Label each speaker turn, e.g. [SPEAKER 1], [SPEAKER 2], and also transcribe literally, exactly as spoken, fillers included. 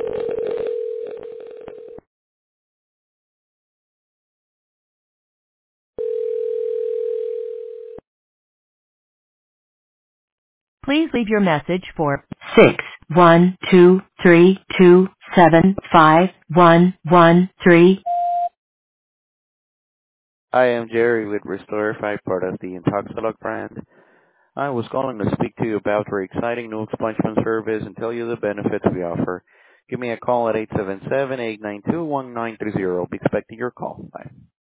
[SPEAKER 1] Please leave your message for six one two three two seven five one one three.
[SPEAKER 2] I am Jerry with Restorify, part of the Intoxilog brand. I was calling to speak to you about our exciting new expungement service and tell you the benefits we offer. Give me a call at eight seven seven, eight nine two, one nine three zero. Be expecting your call. Bye.